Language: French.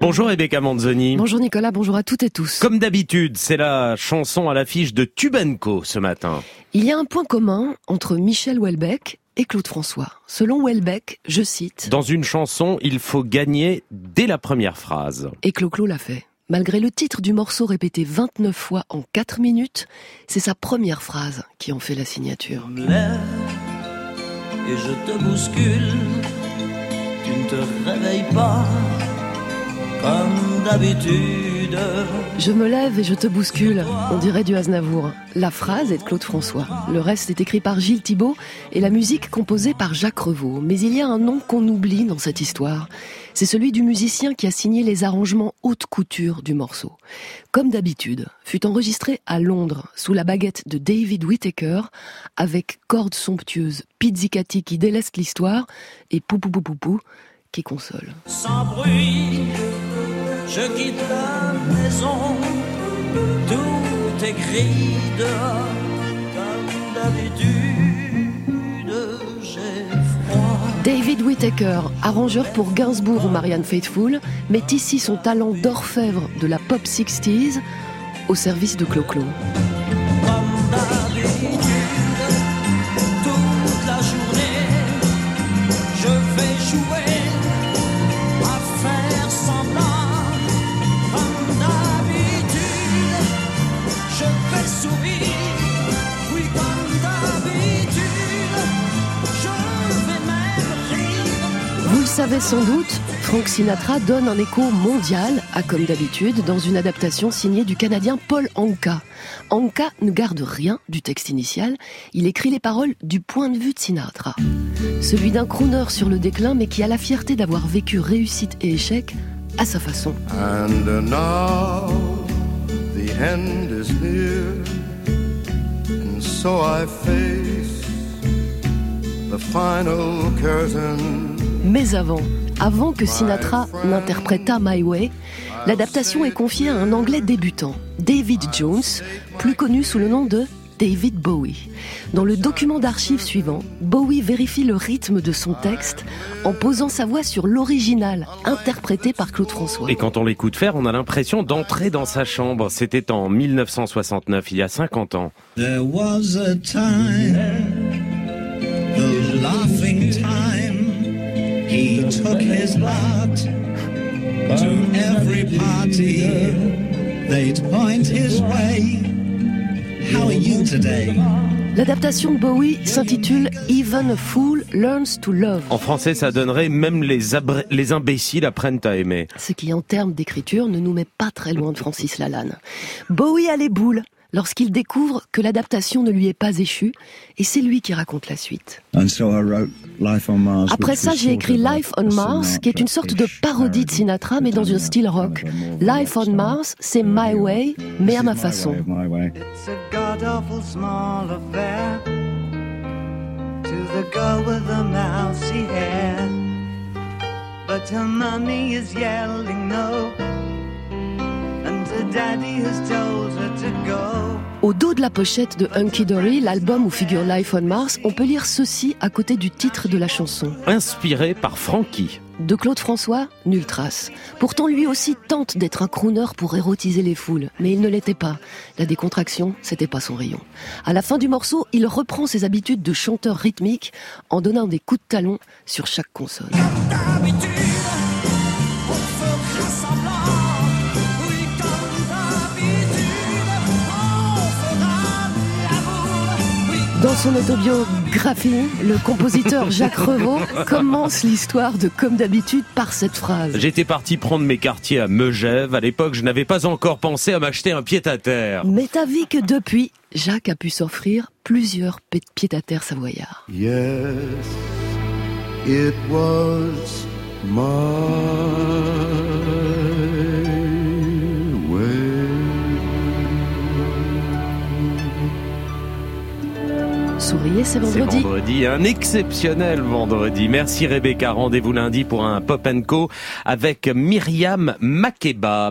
Bonjour Rebecca Manzoni. Bonjour Nicolas, bonjour à toutes et tous. Comme d'habitude, c'est la chanson à l'affiche de Tube & Co ce matin. Il y a un point commun entre Michel Houellebecq et Claude François. Selon Houellebecq, je cite... Dans une chanson, il faut gagner dès la première phrase. Et Clo-Clo l'a fait. Malgré le titre du morceau répété 29 fois en 4 minutes, c'est sa première phrase qui en fait la signature. Je me lève et je te bouscule, tu ne te réveilles pas comme d'habitude. Je me lève et je te bouscule, on dirait du Aznavour. La phrase est de Claude François. Le reste est écrit par Gilles Thibault et la musique composée par Jacques Revaux. Mais il y a un nom qu'on oublie dans cette histoire. C'est celui du musicien qui a signé les arrangements haute couture du morceau. Comme d'habitude, fut enregistré à Londres, sous la baguette de David Whittaker, avec cordes somptueuses, pizzicati qui déleste l'histoire et pou pou pou pou pou qui console. Sans bruit, je quitte la maison, tout est gris dehors, comme d'habitude, j'ai froid. David Whittaker, arrangeur pour Gainsbourg ou Marianne Faithfull, met ici son talent d'orfèvre de la pop 60s au service de Clo-Clo. Comme d'habitude, toute la journée, je vais jouer à faire semblant. Comme d'habitude, je vais sourire. Oui, comme d'habitude, je vais même rire. Vous le savez sans doute, Frank Sinatra donne un écho mondial à Comme d'habitude dans une adaptation signée du Canadien Paul Anka. Anka ne garde rien du texte initial, il écrit les paroles du point de vue de Sinatra. Celui d'un crooner sur le déclin mais qui a la fierté d'avoir vécu réussite et échec à sa façon. And now the end is near, and so I face the final curtain. Mais avant que Sinatra n'interprétât My Way, l'adaptation est confiée à un Anglais débutant, David Jones, plus connu sous le nom de David Bowie. Dans le document d'archives suivant, Bowie vérifie le rythme de son texte en posant sa voix sur l'original, interprété par Claude François. Et quand on l'écoute faire, on a l'impression d'entrer dans sa chambre. C'était en 1969, il y a 50 ans. There was a time, the laughing time. He took his lot to every party. They'd point his way. How are you today? L'adaptation de Bowie s'intitule Even a Fool Learns to Love. En français, ça donnerait même les imbéciles apprennent à aimer. Ce qui, en termes d'écriture, ne nous met pas très loin de Francis Lalanne. Bowie a les boules lorsqu'il découvre que l'adaptation ne lui est pas échue, et c'est lui qui raconte la suite. Après ça, j'ai écrit Life on Mars, qui est une sorte de parodie de Sinatra, mais dans un style rock. Life on Mars, c'est My Way, mais à ma façon. It's a god-awful small affair to the girl with the mousy hair, but her mommy is yelling no, and her daddy has told her to go. Au dos de la pochette de Hunky Dory, l'album où figure Life on Mars, on peut lire ceci à côté du titre de la chanson. Inspiré par Frankie. De Claude François, nulle trace. Pourtant, lui aussi tente d'être un crooner pour érotiser les foules, mais il ne l'était pas. La décontraction, c'était pas son rayon. À la fin du morceau, il reprend ses habitudes de chanteur rythmique en donnant des coups de talon sur chaque console. D'habitude, on fera semblant. Oui, comme d'habitude, on fera l'amour. Oui. Dans son autobiographie, le compositeur Jacques Revaux commence l'histoire de Comme d'habitude par cette phrase. J'étais parti prendre mes quartiers à Megève. À l'époque, je n'avais pas encore pensé à m'acheter un pied-à-terre. Mais t'as vu que depuis, Jacques a pu s'offrir plusieurs pieds-à-terre savoyards. Yes, it was my way. Souriez, c'est C'est vendredi. vendredi, un exceptionnel vendredi. Merci Rebecca, rendez-vous lundi pour un Pop & Co avec Myriam Makeba.